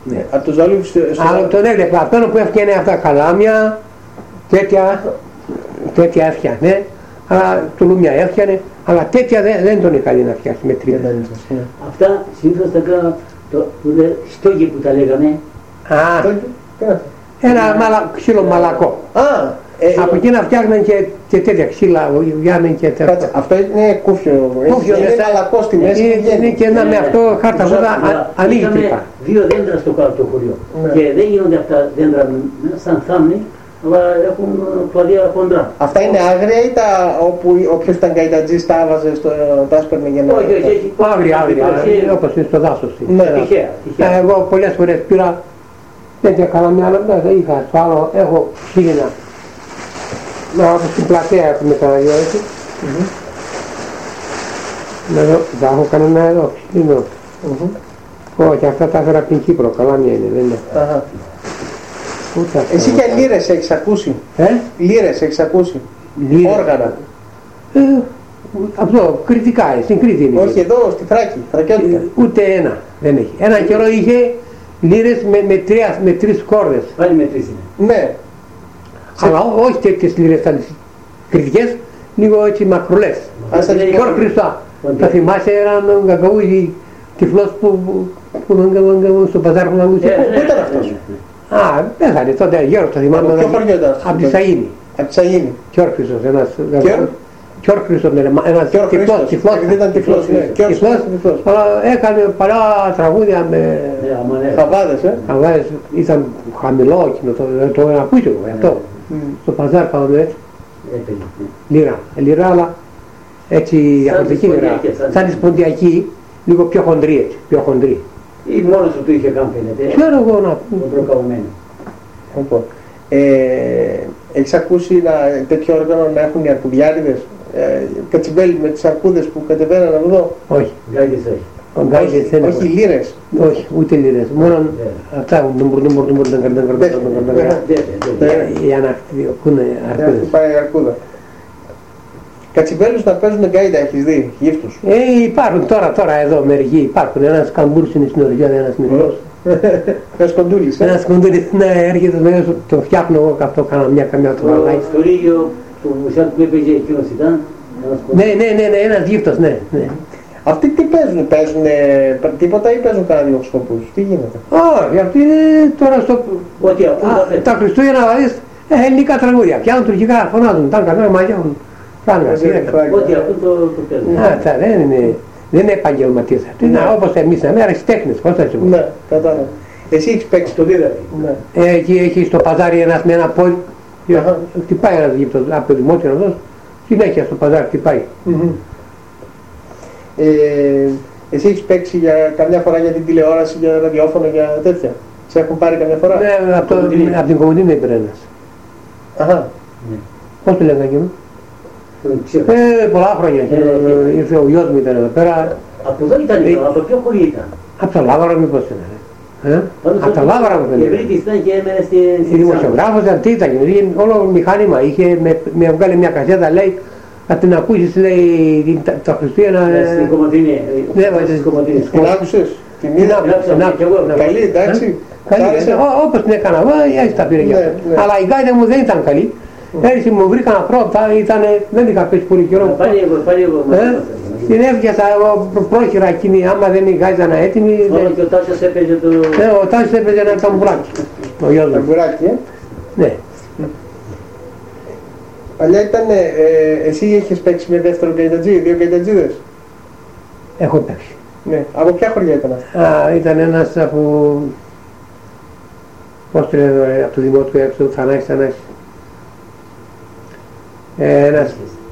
Ναι. Από τους ζαλούφους αλλά τον έβλεπα, αυτόν που έφτιανε αυτά καλάμια, τέτοια έφτιανε, αλλά τουλούμια έφτιανε, αλλά τέτοια δεν τον είχα δει να φτιάξει με τρύπες. Αυτά συνήθως τα κάναμε, στόγοι που τα λέγανε. Ένα ξύλο μαλακό. Από εκεί να φτιάχναν και τέτοια ξύλα, βγαίνουν και τέτοια. Αυτό είναι κούφιο, είναι μαλακό στη μέση. Είναι και ένα με αυτό χάρτα βούδα ανοίγει τρύπα. Δύο δέντρα στο κάτω του χωριού και δεν γίνονται αυτά τα δέντρα σαν θάμνη, αλλά έχουν κλαδιά κοντρά. Αυτά είναι άγρια ή τα όπου όποιος ήταν καϊτατζής τα άβαζε στο τάσπερνε για να... Όχι, άγρια, όπως είναι στο δάσος. Τυχαία. Εγώ πολλές φορές πήρα τέτοια καλάμια, αλλά δεν είχα στο άλλο, έχω ξύλινα. Όπως στην πλατεία έχουμε τα δυο έτσι. Θα έχω κανένα εδώ, ξύλινο. Όχι, αυτά τα έφερα από την Κύπρο, καλάμια είναι, δεν είναι. Εσύ για λίρες έχεις ακούσει? Λίρες έχεις ακούσει? Όργανα? Αυτό, κριτικά, στην Κρήτη είναι. Όχι εδώ, στη Θράκη, Θρακιώτικα. Ούτε ένα δεν έχει. Ένα καιρό είχε λίρες με τρεις κόρδες. Πάλι με τρεις είναι. Ναι. Αλλά όχι τέτοιες λίρες σαν τις κριτικές, λίγο έτσι μακρουλές. Τώρα Χριστά. Θα θυμάσαι έναν γαγκαούζι τυφλός που στο παζάρ που λαγούσε. Πού ήταν αυτός? Πέθανε τότε γέρος, το θυμάμαι. Ποιο χωριό ήταν? Από τη Σαΐνη. Από τη Σαΐνη. Κιόρκρυσος, ένας γαγκαούζι. Κιόρκρυσος, ένας τυφλός. Επειδή ήταν τυφλός, αλλά έκανε πολλά τραγούδια με χαβάδες. Ήταν χαμηλό εκείνο, το ακούσει εγώ αυτό. Στο παζάρ πάμε έτσι. Λίρα, αλλά έτσι διαφορετική λίρα. Σαν τη σποντιακή, λίγο πιο χοντρή έτσι, πιο χοντρή. Ή μόνος του είχε κάνει φαίνεται. Ξέρω εγώ να τον προκαλωμένο. Λοιπόν, έχεις ακούσει τέτοιο όργανο να έχουν οι αρκουδιάριδες, κατσιμπέλι με τις αρκούδες που κατεβαίναν εδώ? Όχι. Γκάιδες όχι λίρες. Όχι, ούτε λίρες. Μόνο αυτά για να χτυπούν αρκούδα. Κατσιμπέλους να παίζουν γκάιντα, έχεις δει, γύφτους? Υπάρχουν τώρα εδώ μερικοί, υπάρχουν. Ένας καμπούρς είναι στην ορειά, ένας μικρός. Ένας κοντούλης. Ένας κοντούλης, ναι, έρχεται μέσα, το φτιάχνω εγώ, αυτό κάνα καμιά το βαλάει. Στο ρίγιο του μουσιάτου που έπαιζε εκείνος ήταν. Ναι, ένας γύφτος, ναι. Αυτοί τι παίζουν τίποτα ή παίζουν κανένα διοσκοπούς? Τι γίνεται? Όχι, αυτοί είναι τώρα στο... Τα Χριστούγεννα δηλαδή ελληνικά τραγούδια, πιάνουν τουρκικά, φωνάζουν, τάνκα, μαγιάνουν. Ό,τι αυτό το παίζουν. Δεν είναι επαγγελματίες αυτοί, είναι όπως εμείς, είναι αριστέχνες, πώς θα έτσι πω. Ναι, κατάλαβα. Εσύ έχεις παίξει το δίδαρη? Εκεί έχει στο παζάρι ένας με ένα πόδι, χτυπάει ένας γύπτος από το δημότιο αυτός, συνέχεια στο παζάρι χτυπάει. Εσύ έχεις παίξει καμιά φορά για την τηλεόραση, για ραδιόφωνο, για τέτοια? Σε έχουν πάρει καμιά φορά? Ναι, από την Κομωτίνη έπαιρε ένας. Πώς το λέγανε εκείνο? Πολλά χρόνια ήρθε ο γιος μου, ήταν εδώ πέρα. Από εδώ ήταν, από ποιο χωρί ήταν? Από τα Λάβαρα μήπως ήταν? Από τα Λάβαρα μου ήταν. Ευρύτης ήταν και έμενε στη... Δημοσιογράφος αυτή ήταν, όλο μηχάνημα είχε, με βγάλε μια κασέτα, λέει, θα την ακούσεις, λέει, τα Χριστούγεννα... Στην Κομωτίνη. Ναι, στην Κομωτίνη. Την άκουσες? Την είδα? Καλή, εντάξει. Όπως την έκανα εγώ, έτσι τα πήρε για αυτό. Αλλά η γκάιντα μου δεν ήταν καλή. Έτσι μου βρήκαν πρώτα, δεν είχα πέσει πολύ καιρό. Πάλι εγώ. Την έφτιασα εγώ πρόχειρα εκείνη, άμα δεν είχα έτοιμη... Μόνο και ο Τάσος έπαιζε το... Ο Τάσος έπαιζε ένα ταμπουράκι. Ταμπουράκι, Ναι. Παλιά ήταν, εσύ έχεις παίξει με δεύτερο καϊτατζή, δύο καϊτατζίδες? Έχω παίξει. Ναι. Από ποια χωριά ήταν αυτά? Ήταν ένας από... Πώς το λένε, από το δημότιο έξω, Θανάσης. Ένας...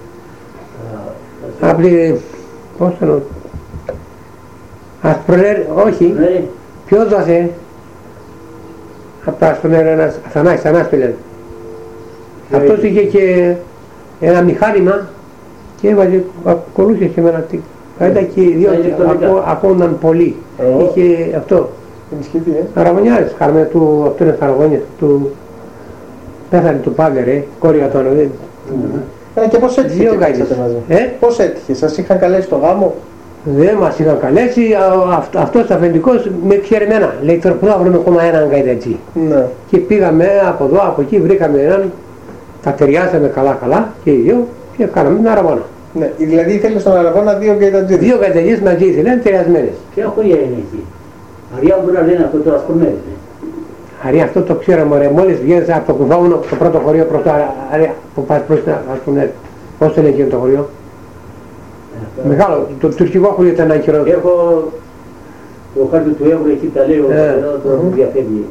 Από τη... Πώς το λένε... Ασπρολέρ, όχι. Ποιος δώσε? Από τα Ασπρολέρ ένας... Θανάσης το λένε. Αυτός είχε και ένα μηχάνημα και έβαζε, ακολούθησε και με ένα τίκ. Ήταν και οι δύο ακόμαν πολύ. Είχε αυτό. Αραβωνιάρης, χαρμέ του, αυτό είναι Αραβωνιάς, του... Πέθανε του Πάγερ, κόρη και πώς έτυχε και παίξατε μαζί? Πώς έτυχε, σας είχαν καλέσει στο γάμο? Δεν μας είχαν καλέσει, αυτός αφεντικός με ξέρει εμένα. Λέει τώρα που να βρούμε ακόμα έναν γαϊδατζή. Ναι. Και πήγαμε από εδώ, από εκεί, βρήκαμε έναν, τα ταιριάσαμε καλά και οι δύο και κάναμε την αραβόνα. Ναι. Δηλαδή ήθελε στον αραβόνα δύο γκαϊτατζίδες. Δύο γαϊδατζείς μαζί ήθελαν ταιριασμένες. Ποια χωριά είναι εκεί? Αριά μπορεί να λένε αυτό το ασκορμέρι. Αρία, αυτό το ξέραμε, ρε. Μόλις βγαίνεις από το κουβάουνο, το πρώτο χωριό προς το Αρία, που πας προς την Ασκουνέρ. Πώς το λένε εκείνο το χωριό? Μεγάλο, το τουρκικό χωριό ήταν ένα χειρότερο. Έχω το χάρτη του Εύρου, εκεί τα λέω, το διαφεύγει.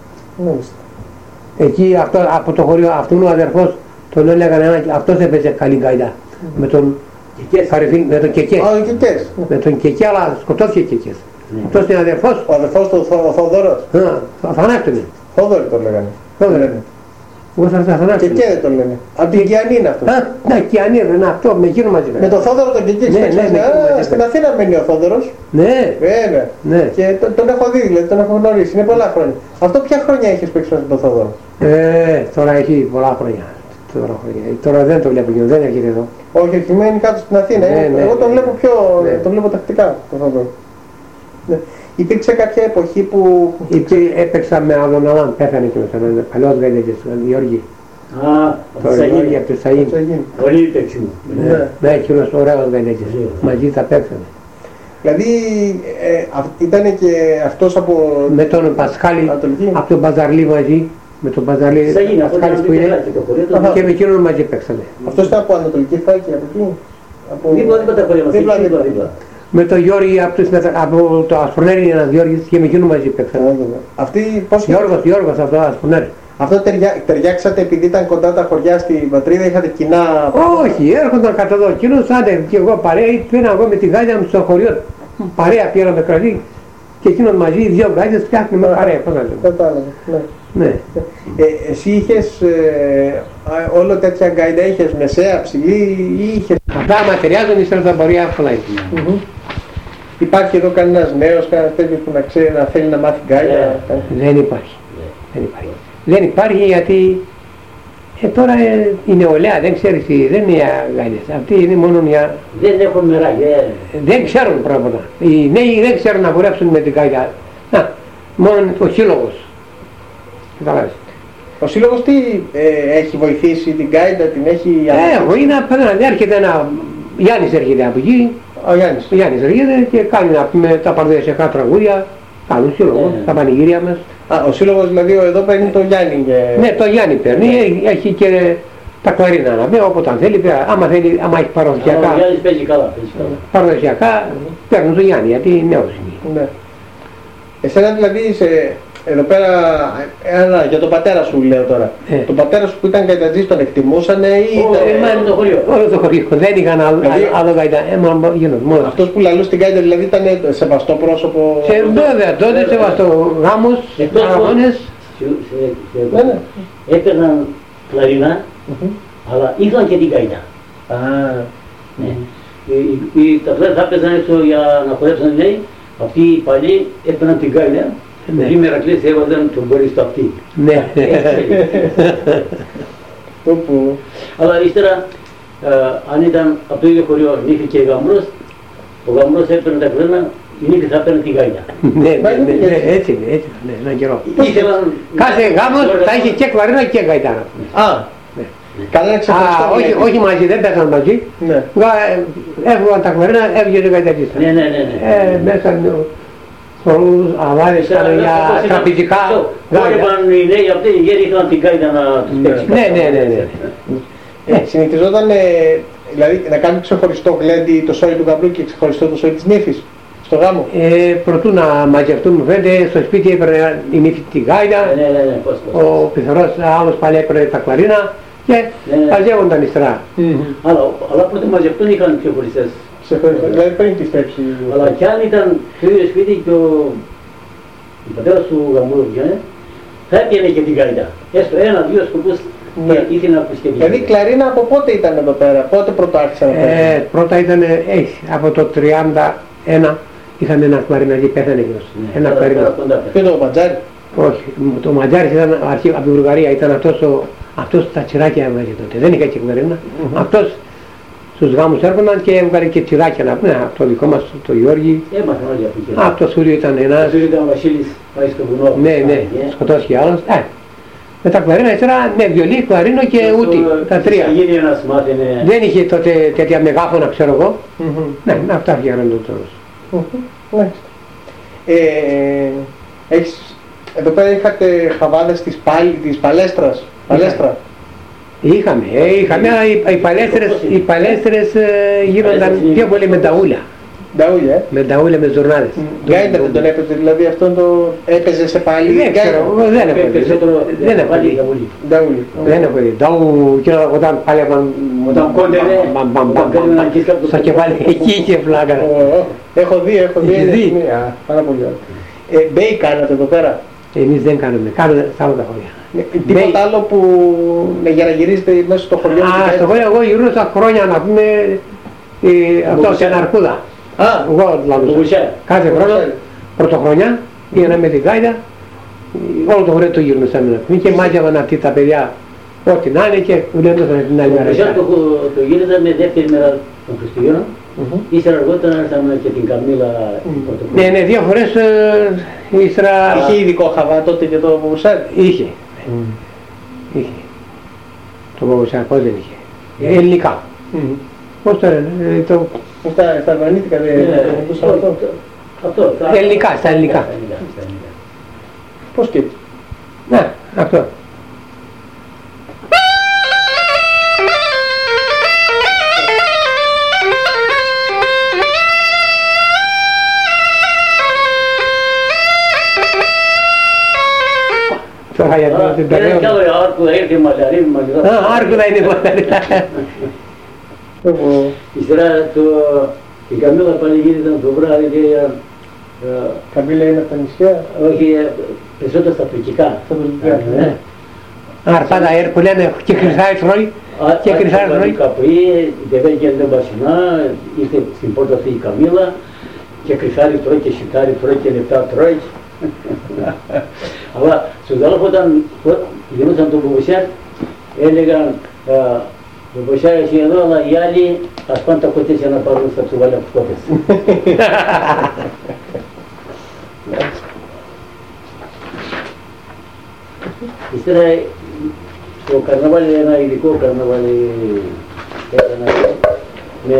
Εκεί από το χωριό, αυτόν ο αδερφός, τον έλεγαν αυτός έπαιζε καλή γκάιντα. Με τον Φαρεφίν, με τον Κεκέ. Με τον Κεκέ, αλλά σκοτώθηκε Κεκές. Αυτός είναι αδερφός. Ο αδερφός του Θόδωρος. Αθανάστονε. Θόδωρη τον λέγανε. Θόδωρη. Εγώ θα Αθανάστονε. Κεκέ δεν τον λένε. Από την Κιανή είναι αυτό. Ναι, Κιανή είναι αυτό, με εκείνο μαζί. Με τον Θόδωρο τον Κεκέ. Στην Αθήνα μένει ο Θόδωρος. Ναι. Βέβαια. Και τον έχω δει, δηλαδή τον έχω γνωρίσει. Είναι πολλά χρόνια. Αυτό ποια χρόνια έχεις παίξει με τον Θόδωρο? Τώρα έχει πολλά χρόνια. Τώρα δεν το βλέπω και δεν έρχεται εδώ. Όχι, όχι, μένει κάτω στην Αθήνα. Εγώ τον βλέπω τον βλέπω τακτικά τον Θόδωρο. Ναι. Υπήρξε κάποια εποχή που... Έπαιξα με άλλον άλλον, πέθανε και με έναν παλιός γαϊδατζής, τον Γιώργη. Το Γιώργη από το Σαΐν. Πολύ παίξιμο. Ναι, εκείνος ωραίος γαϊδατζής. Μαζί τα παίξανε. Δηλαδή ήταν και αυτός από... Με τον Πασχάλη, από τον Μπαζαρλή μαζί. Με τον Παζαρλή Πασχάλης που είναι και με εκείνον μαζί παίξανε. Αυτός ήταν από Ανατολική Φάκη, από εκεί? Δίπλα τα χωριά μας, δίπλα. Με τον Γιώργη από το Ασπρονέρι, ένας Γιώργης και με εκείνον μαζί παίξανε. Αυτοί πώς... Γιώργος από το Ασπρονέρι. Αυτό ταιριάξατε επειδή ήταν κοντά τα χωριά στην πατρίδα, είχατε κοινά... Όχι, έρχονταν κατά εδώ εκείνος, άντε και εγώ παρέα, πήρα εγώ με τη γάλια μου στο χωριό. Παρέα πήραμε κρασί και εκείνον μαζί, δύο γάλιες φτιάχνουμε παρέα. Κατάλαβα, ναι. Εσύ είχες όλο τέτοια γκάιντα, είχες μεσαία, ψηλή ή είχες... Αυτά ματεριάζουν ύστερα τα πορεία πολλά. Υπάρχει εδώ κανένας νέος, κανένας τέτοιος που να ξέρει, να θέλει να μάθει γκάιντα? Δεν υπάρχει. Δεν υπάρχει γιατί τώρα η νεολαία δεν ξέρει τι, δεν είναι γάινες. Αυτοί είναι μόνο για... Δεν έχουν μεράκια. Δεν ξέρουν πράγματα. Οι νέοι δεν ξέρουν να βουρεύσουν με την γκάιντα. Μόνο ο σύλλογος. Ο σύλλογος τι έχει βοηθήσει την γκάιντα, την έχει... Είναι απέναντι, έρχεται ένα... Γιάννης έρχεται από εκεί. Ο Γιάννης έρχεται και κάνει τα παραδοσιακά τραγούδια. Κάνουν σύλλογο, τα πανηγύρια μας. Ο σύλλογος δηλαδή εδώ παίρνει τον Γιάννη. Ναι, τον Γιάννη παίρνει, έχει και τα κλαρίνα να πει, όποτε αν θέλει, άμα έχει παραδοσιακά. Ο Γιάννης παίζει καλά. Παραδοσιακά παίρνουν τον Γιάννη, γιατί νέος είναι. Ναι. Εσένα δηλαδή εδώ πέρα, για τον πατέρα σου λέω τώρα. Τον πατέρα σου που ήταν γκαϊντατζής τον εκτιμούσανε ή ήταν... Όλο το χωριό, δεν είχαν άλλο γκαϊντα. Αυτός που λαλούσε την γκάιντα δηλαδή ήταν σεβαστό πρόσωπο? Βέβαια, τότε σεβαστό, γάμος, αγώνες. Έπαιρναν κλαρινά, αλλά είχαν και την γκάιντα. Τα κλάρια θα έπαιζαν έξω για να χορέψουν νέοι, αυτοί οι παλιοί έπαιρναν την γκάιντα. Οι μερακλείς έβαζαν τον μπορεί στο αυτί. Ναι. Αλλά ύστερα, αν ήταν από το ίδιο χωριό νύφη και γαμρός, ο γαμρός έπαιρνε τα κλένα, η νύφη θα έπαιρνε την γκάιντα. Ναι, έτσι είναι, έναν καιρό. Κάθε γάμος θα είχε και κλαρίνα και γκαϊτάνα. Όχι μαζί, δεν πέθαναν μαζί. Έβγαν τα κλαρίνα, έβγαινε γκαϊτατής. Μέσα χορούς, αβάδες ήταν για τραπεζικά. Χόρευαν οι νέοι αυτοί, οι γέροι είχαν την γκάιντα να τους παίξει. Ναι. Συνηθιζόταν δηλαδή να κάνουν ξεχωριστό γλέντι το σόι του γαμπρού και ξεχωριστό το σόι της νύφης στο γάμο? Προτού να μαζευτούν φαίνεται, στο σπίτι έπαιρνε η νύφη τη γκάιντα, ο πιθαρός άλλος πάλι έπαιρνε τα κλαρίνα και μαζεύονταν ύστερα. Αλλά πρώτα μαζευτούν είχαν ξεχωριστές. Δηλαδή πριν τη στέψη. Αλλά κι αν ήταν στο ίδιο σπίτι και ο πατέρας του γαμμού βγαίνει, θα έπιανε και την γκάιντα. Έστω ένα-δύο σκοπούς ήθελε να ακούσει και την γκάιντα. Δηλαδή η κλαρίνα από πότε ήταν εδώ πέρα, πότε πρώτα άρχισαν να παίρνουν? Πρώτα ήταν, από το 31 είχαν ένα κλαρινατζή, πέθανε εκείνος. Ένα κλαρίνα. Και το Ματζάρι? Όχι, το Ματζάρι ήταν από την Βουλγαρία, ήταν αυτός τα τσιράκια έβγαζε τότε, δεν είχε και κλαρίνα. Αυτός στους γάμους έρχονταν και έβγαλε και τυράκια να πούμε, από το δικό μας το Γιώργη. Έμαθαν όλοι από εκεί. Από το Σούριο ήταν ένας. Το Σούριο ήταν ο Βασίλης, πάει στο βουνό. Ναι, σκοτώθηκε άλλος. Με τα κλαρίνα ήθελα, ναι, βιολί, κλαρίνο και ούτι, τα τρία. Δεν είχε τότε τέτοια μεγάφωνα, ξέρω εγώ. Ναι, αυτά φτιάχναν το τέλος. Εδώ πέρα είχατε χαβάδες της Παλέστρας. Είχαμε, αλλά οι παλέστρες γίνονταν πιο πολύ με ταούλα. Νταούλια, με ταούλια, με ζουρνάδες. Γκάιντερ δεν τον έπαιζε, δηλαδή αυτόν το έπαιζε σε πάλι. Δεν ξέρω, δεν έπαιζε. Δεν έπαιζε. Νταού και όταν πάλευαν στο κεφάλι εκεί και φλάκα. Έχω δει. Πάρα πολύ ωραία. Μπέι κάνατε εδώ πέρα. Εμείς δεν κάνουμε, κάνουμε στα άλλα τα χωριά. Τίποτα άλλο που για να γυρίζετε μέσα στο χωριό. Στο χωριό εγώ γυρούσα χρόνια να πούμε αυτό σε Αρκούδα. Εγώ κάθε χρόνο, πρωτοχρονιά, πήγαινα με τη γάιδα, όλο το χωριό το γύρνουσα με και μάζευαν αυτοί τα παιδιά ό,τι να είναι και βουλέντωσαν την άλλη μέρα. Το γύριζαμε δεύτερη μέρα των Χριστουγέννων, ύστερα αργότερα ήρθαμε και την Καμίλα πρωτοχρονιά. Ναι, 2 φορές ύστερα... Είχε ειδικό χαβά τότε και το Βογουσάρι. Είχε. Το Βογουσάρι πώς δεν είχε. Ελληνικά. Πώς το λένε, στα αρβανίτικα δεν αυτό. Ελληνικά, στα ελληνικά. Πώς και έτσι. Ναι, αυτό. Είναι κι άλλο Άρκουδα, ήρθε η Μαλαρή. Άρκουδα είναι η Μαλαρή. Ύστερα η Καμίλα πανηγύριζαν το βράδυ και... Καμίλα είναι από τα νησιά. Όχι, περισσότερο στα τουρκικά. Αρπάδα που λένε και κρυσάρι τρώει. Και κρυσάρι τρώει. Καπρί, δεν γίνεται μπασινά, ήρθε στην πόρτα αυτή η Καμίλα και κρυσάρι τρώει και σιτάρι τρώει και λεπτά τρώει. Αλλά στους Γάλλους όταν γινόταν το Μποβοσιάρ έλεγαν το Μποβοσιάρ εσύ εδώ, αλλά οι άλλοι ας πάνε τα κοτές για να πάρουν στα τσουβάλια από κότες. Ύστερα στο καρναβάλι, ένα ειδικό καρναβάλι με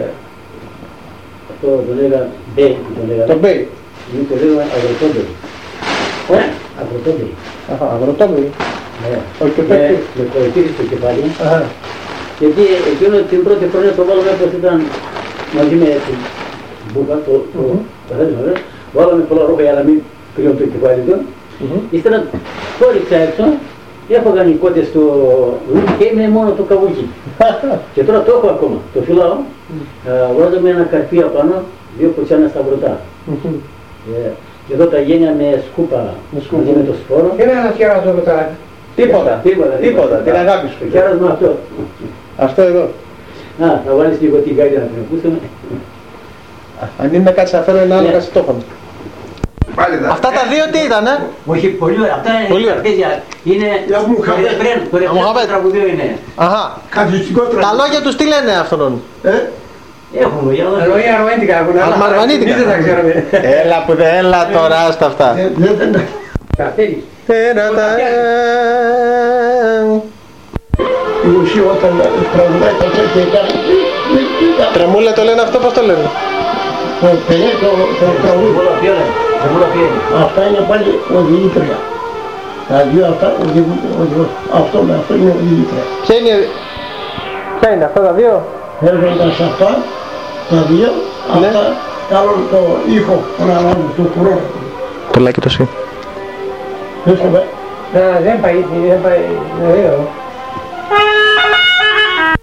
αυτό το λέγαν Μπέι, το Μπέι. Εμείς το λέγαμε αγροτόμπεϊ. Αγροτόμπεϊ. Αγροτόμπεϊ. Με κοροϊτήρι στο κεφάλι. Γιατί εκείνο την πρώτη χρονιά το βάλαμε όπως ήταν μαζί με την μπούκα, το παράδειγμα. Βάλαμε πολλά ρούχα για να μην κρύβουν το κεφάλι του. Ύστερα το ρίξα έξω, έφαγαν οι κότες του και έμεινε μόνο το καβούκι. Και τώρα το έχω ακόμα, το φυλάω. Βάζαμε ένα καρπί απάνω, 2 ποτσιάνα σταυρωτά. Και εδώ τα γένια με σκούπα μαζί με το σπόρο. Και δεν θα χαιράζω μετά. Τίποτα, την αγάπη σου. Χαιράζομαι αυτό. Αυτό εδώ. Θα βάλεις λίγο την γάιδα να την ακούσουμε. Αν είναι να κάτσει να φέρω ένα άλλο κασιτόφωνο. Αυτά τα δύο τι ήτανε? Όχι, πολύ ωραία. Αυτά είναι τραπέζια. Είναι το ρεφρέν τραγουδίο είναι. Αχα. Τα λόγια τους τι λένε αυτόν? Έχουν λόγια αρβανίτικα έχουν. Αρβανίτικα. Έλα τώρα στα αυτά. Η ουσία όταν τραγουδάει τα τέτοια κάνει... Τρεμούλα το λένε αυτό, πώς το λένε? Το τραγούδι. Αυτά είναι πάλι οδηγήτρια. Τα δύο αυτά οδηγούν. Αυτό με αυτό είναι οδηγήτρια. Ποια είναι αυτά τα δύο? Έρχονταν σε αυτά τα δύο, αυτά κάνουν το ήχο να ανάβουν το κουρό. Το λάκι το σύ. Δεν πάει,